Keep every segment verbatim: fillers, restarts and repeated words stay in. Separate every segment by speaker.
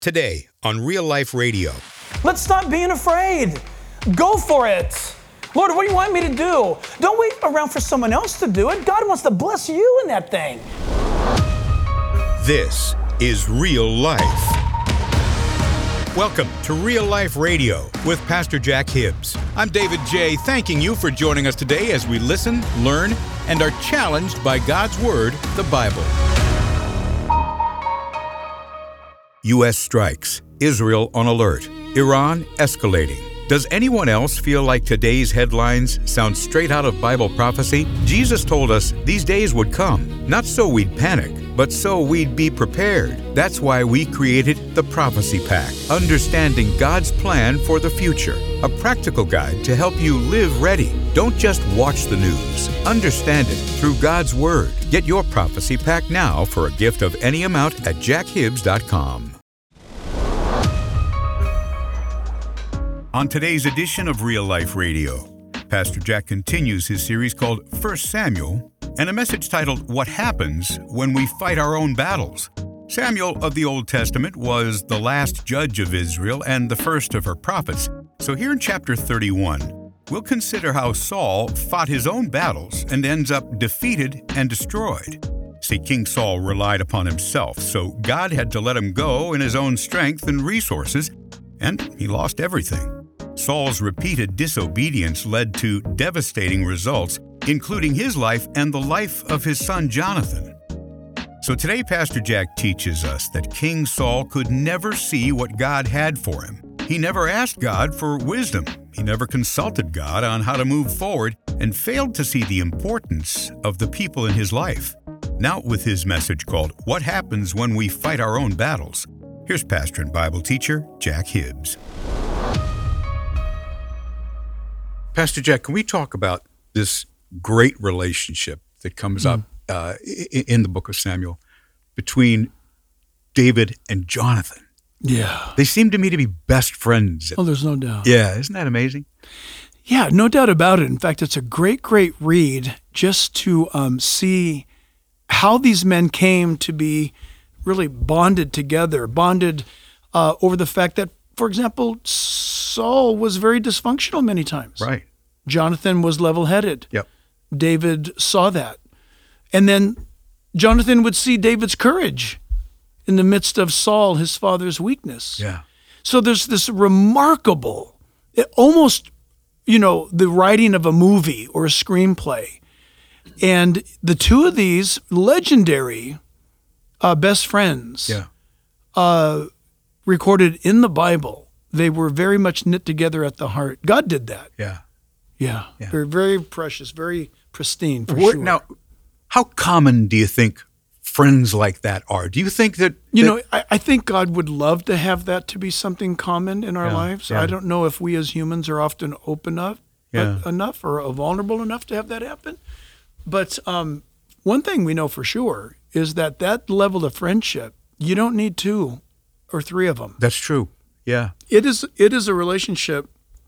Speaker 1: Today on Real Life Radio.
Speaker 2: Let's stop being afraid. Go for it. Lord, what do you want me to do? Don't wait around for someone else to do it. God wants to bless you in that thing.
Speaker 1: This is Real Life. Welcome to Real Life Radio with Pastor Jack Hibbs. I'm David J., thanking you for joining us today as we listen, learn, and are challenged by God's Word, the Bible. U S strikes. Israel on alert. Iran escalating. Does anyone else feel like today's headlines sound straight out of Bible prophecy? Jesus told us these days would come, not so we'd panic, but so we'd be prepared. That's why we created the Prophecy Pack, Understanding God's Plan for the Future, a practical guide to help you live ready. Don't just watch the news. Understand it through God's Word. Get your Prophecy Pack now for a gift of any amount at jack hibbs dot com. On today's edition of Real Life Radio, Pastor Jack continues his series called First Samuel and a message titled, What Happens When We Fight Our Own Battles? Samuel of the Old Testament was the last judge of Israel and the first of her prophets. So here in chapter thirty-one, we'll consider how Saul fought his own battles and ends up defeated and destroyed. See, King Saul relied upon himself, so God had to let him go in his own strength and resources, and he lost everything. Saul's repeated disobedience led to devastating results, including his life and the life of his son Jonathan. So today, Pastor Jack teaches us that King Saul could never see what God had for him. He never asked God for wisdom. He never consulted God on how to move forward and failed to see the importance of the people in his life. Now with his message called, What Happens When We Fight Our Own Battles? Here's pastor and Bible teacher Jack Hibbs. Pastor Jack, can we talk about this great relationship that comes mm. up uh, in the book of Samuel between David and Jonathan?
Speaker 2: Yeah.
Speaker 1: They seem to me to be best friends.
Speaker 2: Oh, there's no doubt.
Speaker 1: Yeah, isn't that amazing?
Speaker 2: Yeah, no doubt about it. In fact, it's a great, great read just to um, see how these men came to be really bonded together, bonded uh, over the fact that, for example, Saul was very dysfunctional many times.
Speaker 1: Right.
Speaker 2: Jonathan was level-headed.
Speaker 1: Yep.
Speaker 2: David saw that. And then Jonathan would see David's courage in the midst of Saul, his father's weakness.
Speaker 1: Yeah.
Speaker 2: So there's this remarkable, it almost, you know, the writing of a movie or a screenplay. And the two of these legendary uh, best friends
Speaker 1: yeah.
Speaker 2: uh, recorded in the Bible, they were very much knit together at the heart. God did that.
Speaker 1: Yeah.
Speaker 2: Yeah.
Speaker 1: Yeah.
Speaker 2: They're very precious, very pristine, for
Speaker 1: What,
Speaker 2: sure.
Speaker 1: now, how common do you think friends like that are? Do you think that...
Speaker 2: You
Speaker 1: that,
Speaker 2: know, I, I think God would love to have that to be something common in our
Speaker 1: Yeah,
Speaker 2: lives.
Speaker 1: yeah.
Speaker 2: I don't know if we as humans are often open up
Speaker 1: Yeah.
Speaker 2: uh, enough or vulnerable enough to have that happen. But um, one thing we know for sure is that that level of friendship, you don't need two or three of them.
Speaker 1: That's true. Yeah.
Speaker 2: It is it is a relationship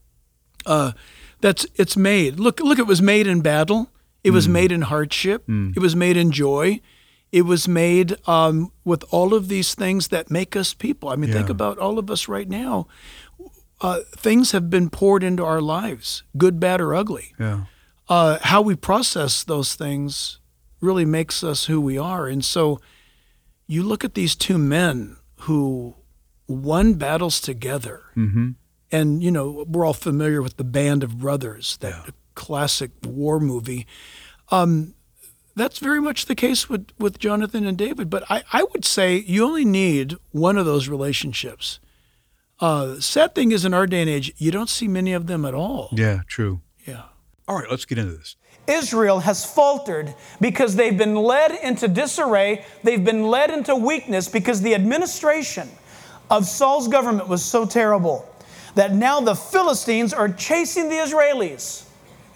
Speaker 2: uh, that's it's made. Look, look, it was made in battle. It was
Speaker 1: Mm.
Speaker 2: made in hardship.
Speaker 1: Mm.
Speaker 2: It was made in joy. It was made um, with all of these things that make us people. I mean, think
Speaker 1: Yeah.
Speaker 2: about all of us right now. Uh, things have been poured into our lives, good, bad, or ugly.
Speaker 1: Yeah.
Speaker 2: Uh, how we process those things really makes us who we are. And so you look at these two men who won battles together.
Speaker 1: Mm-hmm.
Speaker 2: And, you know, we're all familiar with the Band of Brothers, that
Speaker 1: Yeah.
Speaker 2: classic war movie. Um, that's very much the case with, with Jonathan and David. But I, I would say you only need one of those relationships. Uh, sad thing is, in our day and age, you don't see many of them at all.
Speaker 1: Yeah, true.
Speaker 2: Yeah.
Speaker 1: All right, let's get into this.
Speaker 2: Israel has faltered because they've been led into disarray. They've been led into weakness because the administration of Saul's government was so terrible that now the Philistines are chasing the Israelis.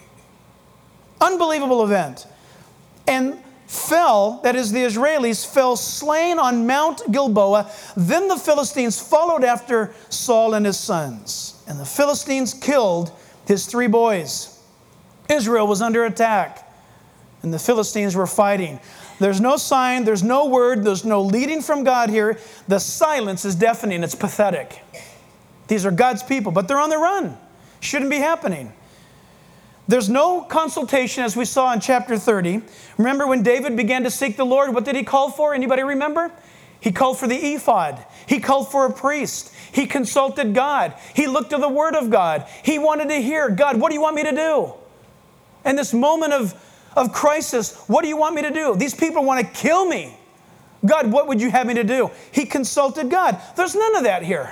Speaker 2: Unbelievable event. And fell, that is the Israelis, fell slain on Mount Gilboa. Then the Philistines followed after Saul and his sons. And the Philistines killed his three boys. Israel was under attack, and the Philistines were fighting. There's no sign, there's no word, there's no leading from God here. The silence is deafening, it's pathetic. These are God's people, but they're on the run. Shouldn't be happening. There's no consultation, as we saw in chapter thirty. Remember when David began to seek the Lord, what did he call for? Anybody remember? He called for the ephod. He called for a priest. He consulted God. He looked to the Word of God. He wanted to hear, God, what do you want me to do? In this moment of, of crisis, what do you want me to do? These people want to kill me. God, what would you have me to do? He consulted God. There's none of that here.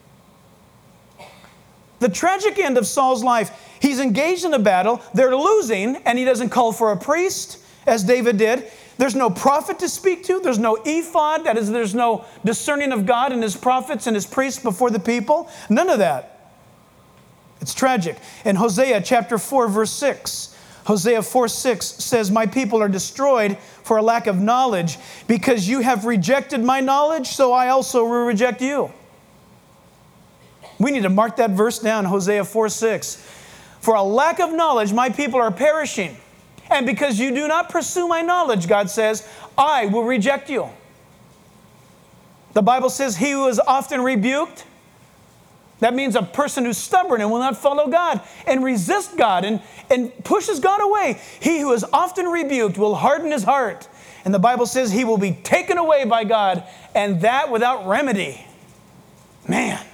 Speaker 2: The tragic end of Saul's life, he's engaged in a battle, they're losing, and he doesn't call for a priest, as David did. There's no prophet to speak to. There's no ephod. That is, there's no discerning of God and his prophets and his priests before the people. None of that. It's tragic. In Hosea chapter four, verse six, Hosea four six says, my people are destroyed for a lack of knowledge. Because you have rejected my knowledge, so I also will reject you. We need to mark that verse down, Hosea four six. For a lack of knowledge, my people are perishing. And because you do not pursue my knowledge, God says, I will reject you. The Bible says he who is often rebuked, that means a person who's stubborn and will not follow God and resist God and, and pushes God away. He who is often rebuked will harden his heart. And the Bible says he will be taken away by God, and that without remedy. Man.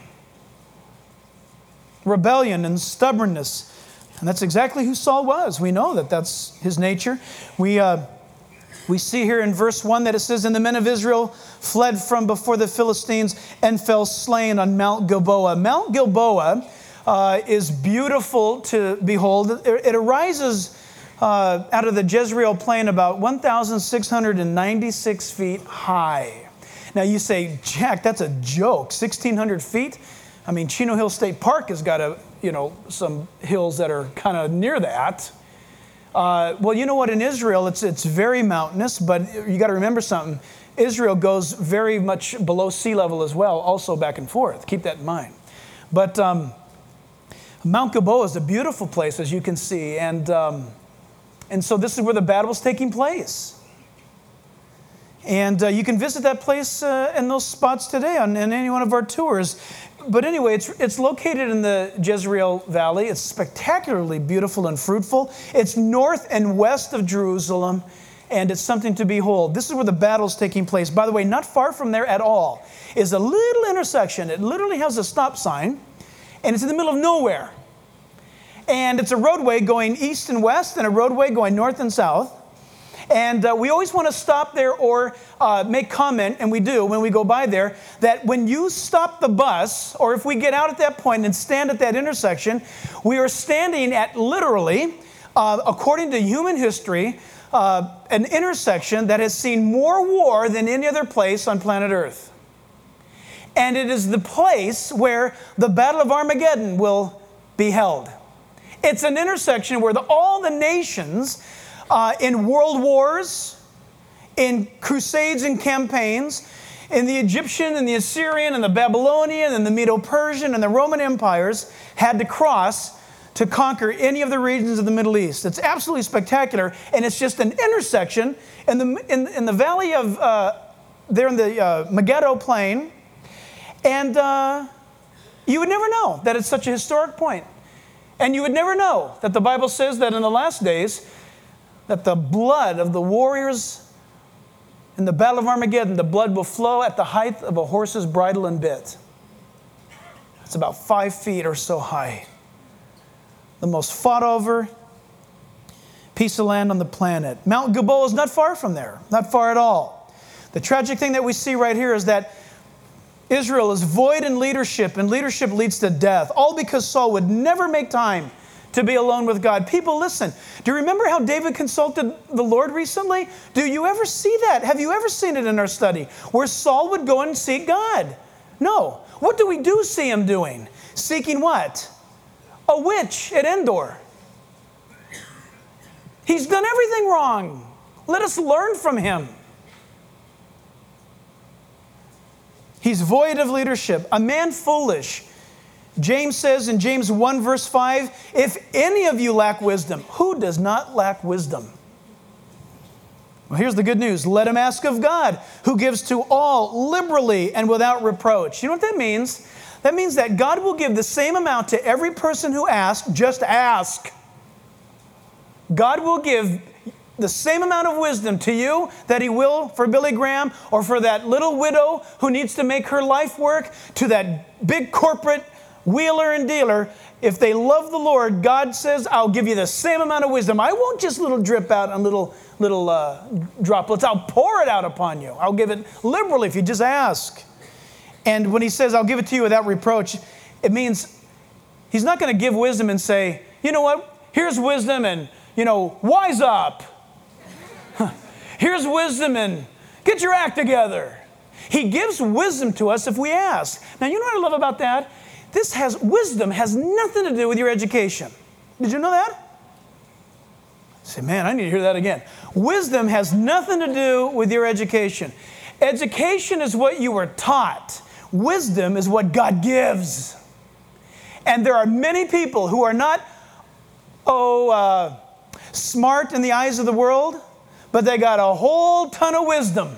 Speaker 2: Rebellion and stubbornness. And that's exactly who Saul was. We know that that's his nature. We uh, we see here in verse one that it says, and the men of Israel fled from before the Philistines and fell slain on Mount Gilboa. Mount Gilboa uh, is beautiful to behold. It, it arises uh, out of the Jezreel plain about one thousand six hundred ninety-six feet high. Now you say, Jack, that's a joke. sixteen hundred feet? I mean, Chino Hill State Park has got a, you know, some hills that are kind of near that. Uh, well, you know what? In Israel, it's it's very mountainous, but you got to remember something. Israel goes very much below sea level as well, also back and forth. Keep that in mind. But um, Mount Gilboa is a beautiful place, as you can see, and um, and so this is where the battle was taking place. And uh, you can visit that place uh, and those spots today on in any one of our tours. But anyway, it's it's located in the Jezreel Valley. It's spectacularly beautiful and fruitful. It's north and west of Jerusalem, and it's something to behold. This is where the battle's taking place. By the way, not far from there at all is a little intersection. It literally has a stop sign, and it's in the middle of nowhere. And it's a roadway going east and west and a roadway going north and south. And uh, we always want to stop there or uh, make comment, and we do when we go by there, that when you stop the bus, or if we get out at that point and stand at that intersection, we are standing at literally, uh, according to human history, uh, an intersection that has seen more war than any other place on planet Earth. And it is the place where the Battle of Armageddon will be held. It's an intersection where the, all the nations Uh, in world wars, in crusades and campaigns, in the Egyptian and the Assyrian and the Babylonian and the Medo-Persian and the Roman empires had to cross to conquer any of the regions of the Middle East. It's absolutely spectacular, and it's just an intersection in the in, in the valley of uh, there in the uh, Megiddo Plain, and uh, you would never know that it's such a historic point, and you would never know that the Bible says that in the last days, that the blood of the warriors in the Battle of Armageddon, the blood will flow at the height of a horse's bridle and bit. It's about five feet or so high. The most fought over piece of land on the planet. Mount Gilboa is not far from there, not far at all. The tragic thing that we see right here is that Israel is void in leadership, and leadership leads to death, all because Saul would never make time to be alone with God. People, listen. Do you remember how David consulted the Lord recently? Do you ever see that? Have you ever seen it in our study? Where Saul would go and seek God? No. What do we do see him doing? Seeking what? A witch at Endor. He's done everything wrong. Let us learn from him. He's void of leadership. A man foolish. James says in James one verse five, if any of you lack wisdom, who does not lack wisdom?
Speaker 3: Well, here's the good news. Let him ask of God, who gives to all liberally and without reproach. You know what that means? That means that God will give the same amount to every person who asks. Just ask. God will give the same amount of wisdom to you that he will for Billy Graham, or for that little widow who needs to make her life work, to that big corporate wheeler and dealer. If they love the Lord, God says, I'll give you the same amount of wisdom. I won't just little drip out on little, little uh, droplets. I'll pour it out upon you. I'll give it liberally if you just ask. And when he says, I'll give it to you without reproach, it means he's not going to give wisdom and say, you know what, here's wisdom and, you know, wise up. Here's wisdom and get your act together. He gives wisdom to us if we ask. Now, you know what I love about that? This has, wisdom has nothing to do with your education. Did you know that? I say, man, I need to hear that again. Wisdom has nothing to do with your education. Education is what you were taught. Wisdom is what God gives. And there are many people who are not, oh, uh, smart in the eyes of the world, but they got a whole ton of wisdom.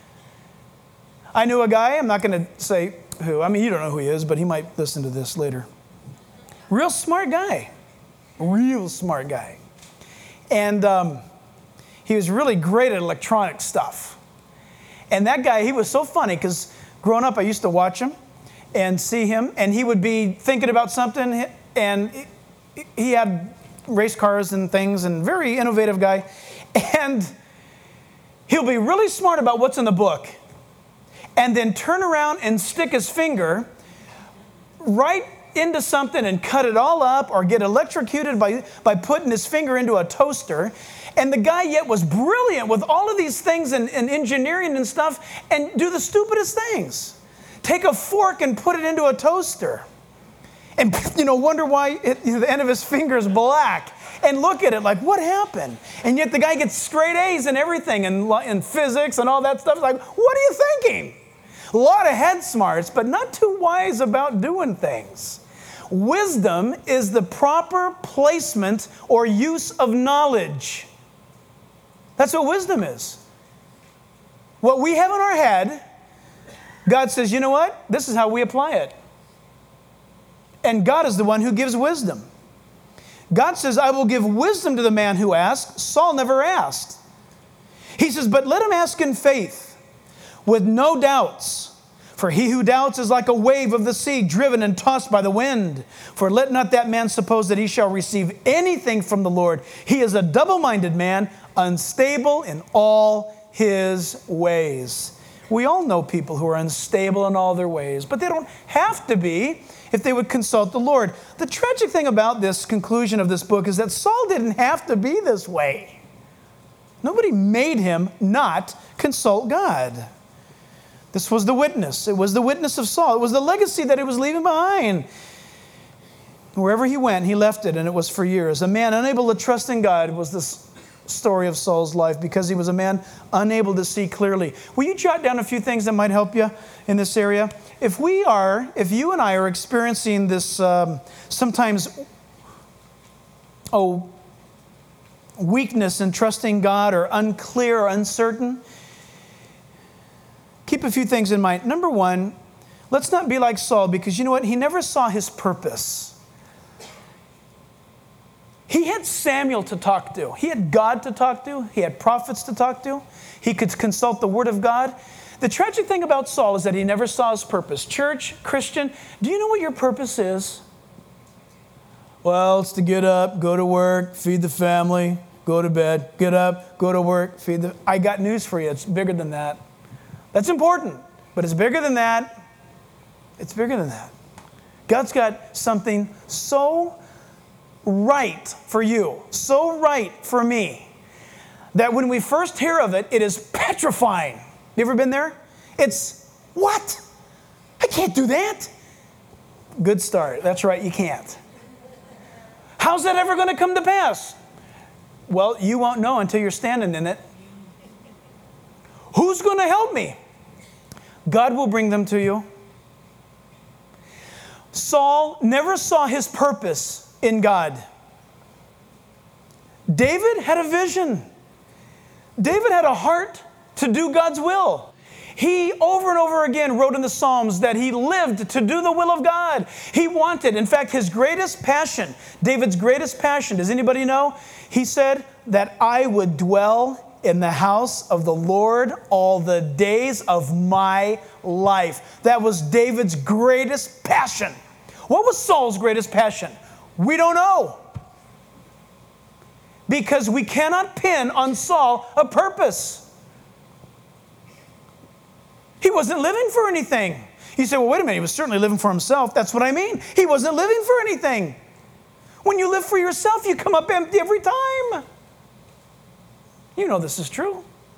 Speaker 3: I knew a guy, I'm not going to say who, I mean, you don't know who he is, but he might listen to this later. Real smart guy. Real smart guy. And um, he was really great at electronic stuff. And that guy, he was so funny because growing up, I used to watch him and see him, and he would be thinking about something, and he had race cars and things, and very innovative guy. And he'll be really smart about what's in the book, and then turn around and stick his finger right into something and cut it all up, or get electrocuted by, by putting his finger into a toaster. And the guy yet was brilliant with all of these things and, and engineering and stuff, and do the stupidest things. Take a fork and put it into a toaster. And, you know, wonder why it, you know, the end of his finger is black. And look at it like, what happened? And yet the guy gets straight A's and everything, and in physics and all that stuff. It's like, what are you thinking? A lot of head smarts, but not too wise about doing things. Wisdom is the proper placement or use of knowledge. That's what wisdom is. What we have in our head, God says, you know what? This is how we apply it. And God is the one who gives wisdom. God says, I will give wisdom to the man who asks. Saul never asked. He says, but let him ask in faith, with no doubts. For he who doubts is like a wave of the sea, driven and tossed by the wind. For let not that man suppose that he shall receive anything from the Lord. He is a double-minded man, unstable in all his ways. We all know people who are unstable in all their ways, but they don't have to be if they would consult the Lord. The tragic thing about this conclusion of this book is that Saul didn't have to be this way. Nobody made him not consult God. This was the witness. It was the witness of Saul. It was the legacy that he was leaving behind. Wherever he went, he left it, and it was for years. A man unable to trust in God was this story of Saul's life, because he was a man unable to see clearly. Will you jot down a few things that might help you in this area? If we are, if you and I are experiencing this um, sometimes, oh, weakness in trusting God, or unclear or uncertain, keep a few things in mind. Number one, let's not be like Saul, because you know what? He never saw his purpose. He had Samuel to talk to. He had God to talk to. He had prophets to talk to. He could consult the Word of God. The tragic thing about Saul is that he never saw his purpose. Church, Christian, do you know what your purpose is? Well, it's to get up, go to work, feed the family, go to bed, get up, go to work, feed the... I got news for you. It's bigger than that. That's important, but it's bigger than that. It's bigger than that. God's got something so right for you, so right for me, that when we first hear of it, it is petrifying. You ever been there? It's, what? I can't do that. Good start. That's right, you can't. How's that ever going to come to pass? Well, you won't know until you're standing in it. Who's going to help me? God will bring them to you. Saul never saw his purpose in God. David had a vision. David had a heart to do God's will. He over and over again wrote in the Psalms that he lived to do the will of God. He wanted, in fact, his greatest passion, David's greatest passion, does anybody know? He said that I would dwell in the house of the Lord all the days of my life. That was David's greatest passion. What was Saul's greatest passion? We don't know. Because we cannot pin on Saul a purpose. He wasn't living for anything. You say, well, wait a minute, he was certainly living for himself. That's what I mean. He wasn't living for anything. When you live for yourself, you come up empty every time. You know this is true.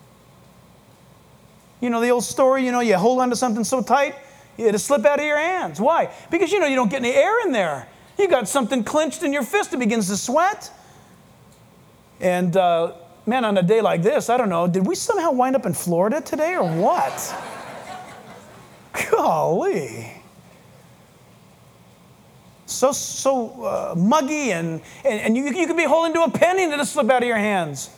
Speaker 3: You know the old story, you know, you hold on to something so tight, it'll slip out of your hands. Why? Because you know you don't get any air in there. You got something clenched in your fist, it begins to sweat. And uh, man, on a day like this, I don't know, did we somehow wind up in Florida today or what? Golly. So so uh, muggy, and, and, and you, you could be holding to a penny and it'll slip out of your hands.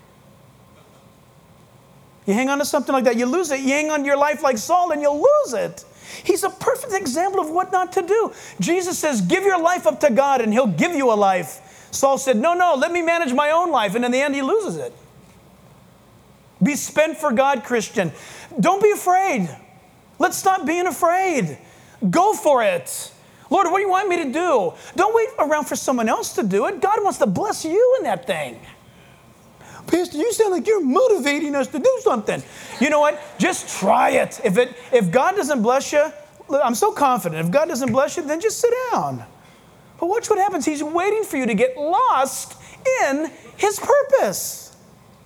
Speaker 3: You hang on to something like that, you lose it. You hang on to your life like Saul and you'll lose it. He's a perfect example of what not to do. Jesus says, give your life up to God and he'll give you a life. Saul said, no, no, let me manage my own life. And in the end, he loses it. Be spent for God, Christian. Don't be afraid. Let's stop being afraid. Go for it. Lord, what do you want me to do? Don't wait around for someone else to do it. God wants to bless you in that thing. Pastor, you sound like you're motivating us to do something. You know what? Just try it. If it if God doesn't bless you, I'm so confident. If God doesn't bless you, then just sit down. But watch what happens. He's waiting for you to get lost in his purpose.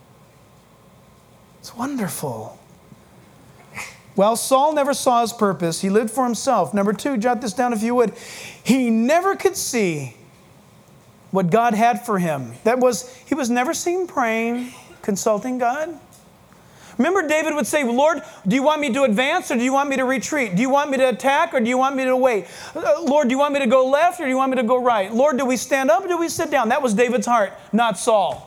Speaker 3: It's wonderful. Well, Saul never saw his purpose. He lived for himself. Number two, jot this down if you would. He never could see what God had for him. That was, he was never seen praying, consulting God. Remember, David would say, Lord, do you want me to advance or do you want me to retreat? Do you want me to attack or do you want me to wait? Uh, Lord, do you want me to go left or do you want me to go right? Lord, do we stand up or do we sit down? That was David's heart, not Saul.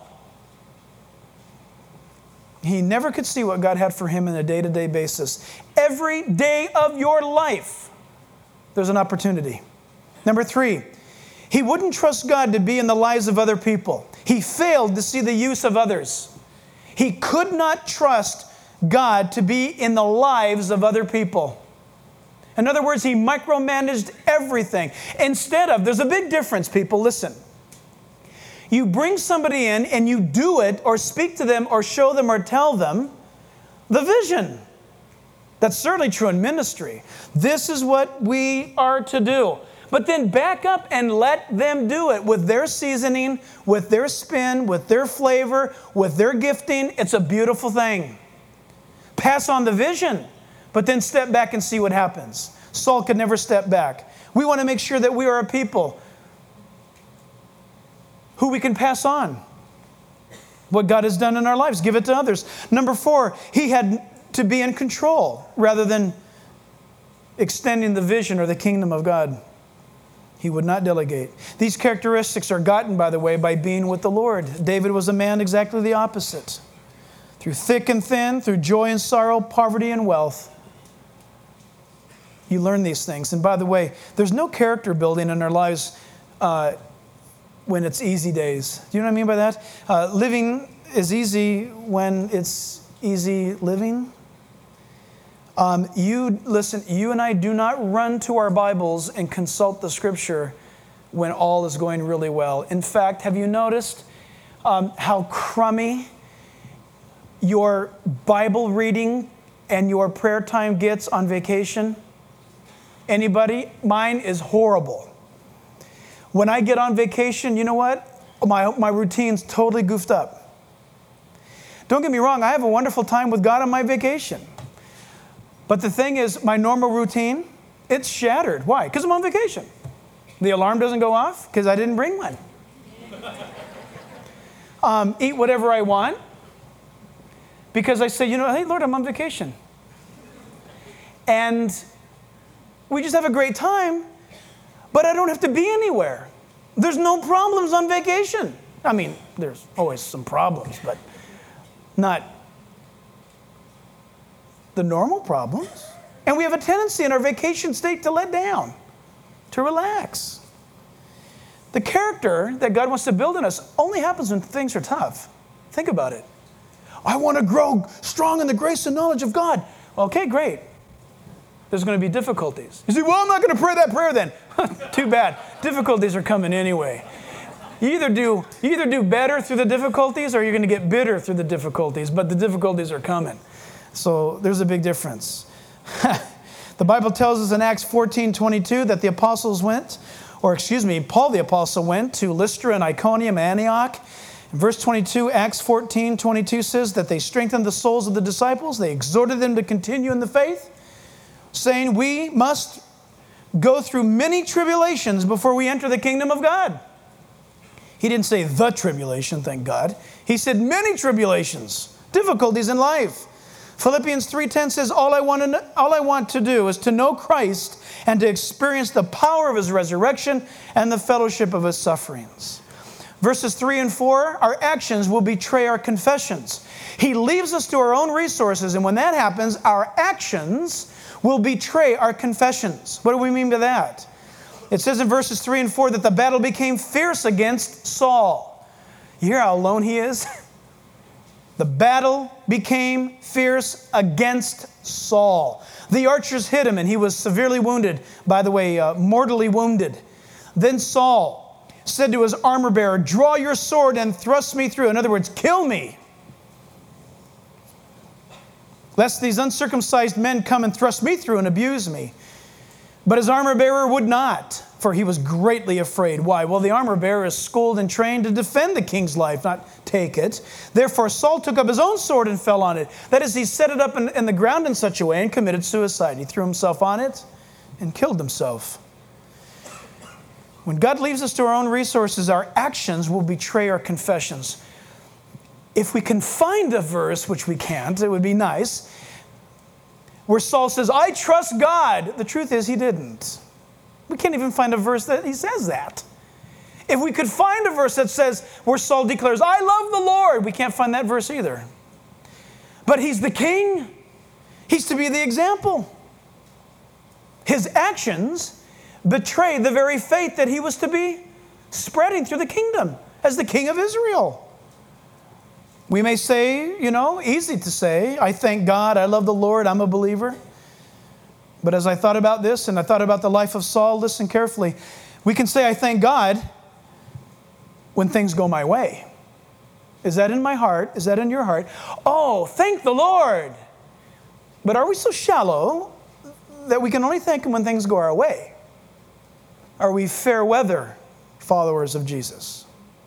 Speaker 3: He never could see what God had for him on a day-to-day basis. Every day of your life, there's an opportunity. Number three, he wouldn't trust God to be in the lives of other people. He failed to see the use of others. He could not trust God to be in the lives of other people. In other words, he micromanaged everything. Instead of, there's a big difference, people, listen. You bring somebody in and you do it or speak to them or show them or tell them the vision. That's certainly true in ministry. This is what we are to do. But then back up and let them do it with their seasoning, with their spin, with their flavor, with their gifting. It's a beautiful thing. Pass on the vision, but then step back and see what happens. Saul could never step back. We want to make sure that we are a people who we can pass on what God has done in our lives. Give it to others. Number four, he had to be in control rather than extending the vision or the kingdom of God. He would not delegate. These characteristics are gotten, by the way, by being with the Lord. David was a man exactly the opposite. Through thick and thin, through joy and sorrow, poverty and wealth. You learn these things. And by the way, there's no character building in our lives uh, when it's easy days. Do you know what I mean by that? Uh, living is easy when it's easy living. Um, you listen, you and I do not run to our Bibles and consult the Scripture when all is going really well. In fact, have you noticed um, how crummy your Bible reading and your prayer time gets on vacation? Anybody? Mine is horrible. When I get on vacation, you know what? My, my routine's totally goofed up. Don't get me wrong, I have a wonderful time with God on my vacation. But the thing is, my normal routine, it's shattered. Why? Because I'm on vacation. The alarm doesn't go off because I didn't bring one. um, eat whatever I want because I say, you know, hey, Lord, I'm on vacation. And we just have a great time, but I don't have to be anywhere. There's no problems on vacation. I mean, there's always some problems, but not the normal problems. And we have a tendency in our vacation state to let down, to relax. The character that God wants to build in us only happens when things are tough. Think about it. I want to grow strong in the grace and knowledge of God. Okay, great. There's going to be difficulties. You say, well, I'm not going to pray that prayer then. Too bad. Difficulties are coming anyway. You either do you either do better through the difficulties or you're going to get bitter through the difficulties, but the difficulties are coming. So there's a big difference. The Bible tells us in Acts fourteen twenty-two that the apostles went, or excuse me, Paul the apostle went to Lystra and Iconium, Antioch. In verse twenty-two, Acts fourteen twenty-two says that they strengthened the souls of the disciples. They exhorted them to continue in the faith, saying, we must go through many tribulations before we enter the kingdom of God. He didn't say the tribulation, thank God. He said many tribulations, difficulties in life. Philippians three ten says, all I want to know, all I want to do is to know Christ and to experience the power of His resurrection and the fellowship of His sufferings. Verses three and four, our actions will betray our confessions. He leaves us to our own resources, and when that happens, our actions will betray our confessions. What do we mean by that? It says in verses three and four that the battle became fierce against Saul. You hear how alone he is? The battle became fierce against Saul. The archers hit him and he was severely wounded. By the way, uh, mortally wounded. Then Saul said to his armor bearer, draw your sword and thrust me through. In other words, kill me, lest these uncircumcised men come and thrust me through and abuse me. But his armor bearer would not, for he was greatly afraid. Why? Well, the armor bearer is schooled and trained to defend the king's life, not take it. Therefore, Saul took up his own sword and fell on it. That is, he set it up in, in the ground in such a way and committed suicide. He threw himself on it and killed himself. When God leaves us to our own resources, our actions will betray our confessions. If we can find a verse, which we can't, it would be nice, where Saul says, I trust God. The truth is, he didn't. We can't even find a verse that he says that. If we could find a verse that says, where Saul declares, I love the Lord, we can't find that verse either. But he's the king. He's to be the example. His actions betray the very faith that he was to be spreading through the kingdom as the king of Israel. We may say, you know, easy to say, I thank God, I love the Lord, I'm a believer. But as I thought about this and I thought about the life of Saul, listen carefully. We can say, I thank God when things go my way. Is that in my heart? Is that in your heart? Oh, thank the Lord. But are we so shallow that we can only thank Him when things go our way? Are we fair weather followers of Jesus?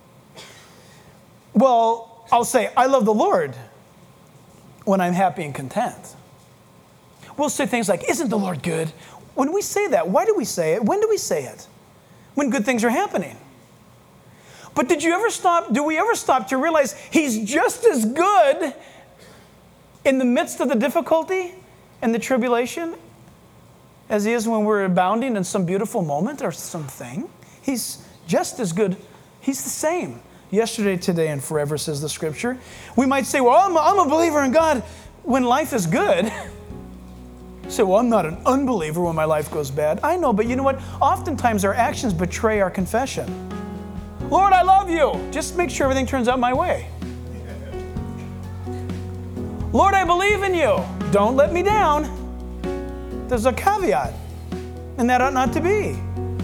Speaker 3: Well, I'll say, I love the Lord when I'm happy and content. We'll say things like, isn't the Lord good? When we say that, why do we say it? When do we say it? When good things are happening. But did you ever stop, do we ever stop to realize He's just as good in the midst of the difficulty and the tribulation as He is when we're abounding in some beautiful moment or something? He's just as good. He's the same. Yesterday, today, and forever, says the Scripture. We might say, well, I'm a, I'm a believer in God when life is good. Say, well, I'm not an unbeliever when my life goes bad. I know, but you know what? Oftentimes our actions betray our confession. Lord, I love you. Just make sure everything turns out my way. Lord, I believe in you. Don't let me down. There's a caveat, and that ought not to be.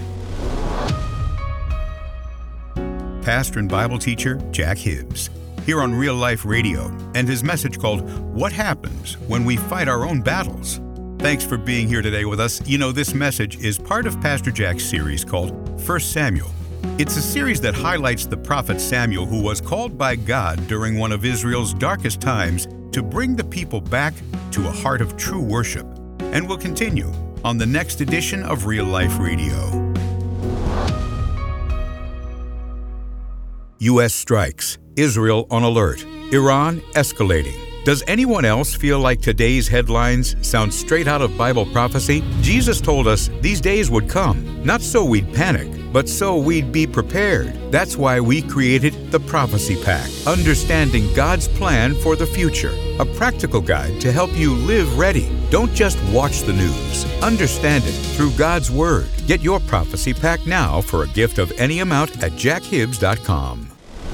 Speaker 1: Pastor and Bible teacher Jack Hibbs, here on Real Life Radio, and his message called, What Happens When We Fight Our Own Battles? Thanks for being here today with us. You know, this message is part of Pastor Jack's series called First Samuel. It's a series that highlights the prophet Samuel, who was called by God during one of Israel's darkest times to bring the people back to a heart of true worship. And we'll continue on the next edition of Real Life Radio. U S strikes, Israel on alert, Iran escalating. Does anyone else feel like today's headlines sound straight out of Bible prophecy? Jesus told us these days would come, not so we'd panic, but so we'd be prepared. That's why we created the Prophecy Pack, Understanding God's Plan for the Future, a practical guide to help you live ready. Don't just watch the news. Understand it through God's Word. Get your Prophecy Pack now for a gift of any amount at jack hibbs dot com.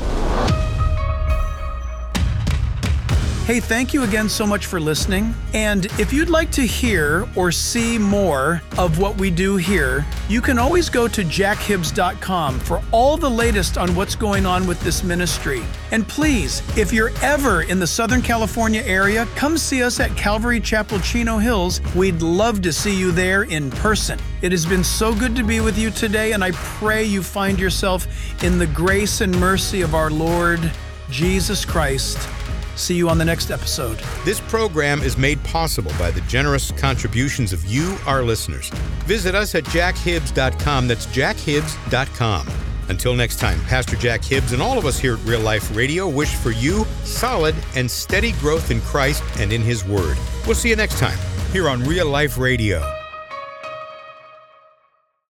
Speaker 2: Hey, thank you again so much for listening. And if you'd like to hear or see more of what we do here, you can always go to jack hibbs dot com for all the latest on what's going on with this ministry. And please, if you're ever in the Southern California area, come see us at Calvary Chapel, Chino Hills. We'd love to see you there in person. It has been so good to be with you today, and I pray you find yourself in the grace and mercy of our Lord Jesus Christ. See you on the next episode.
Speaker 1: This program is made possible by the generous contributions of you, our listeners. Visit us at jack hibbs dot com. That's jack hibbs dot com. Until next time, Pastor Jack Hibbs and all of us here at Real Life Radio wish for you solid and steady growth in Christ and in His Word. We'll see you next time here on Real Life Radio.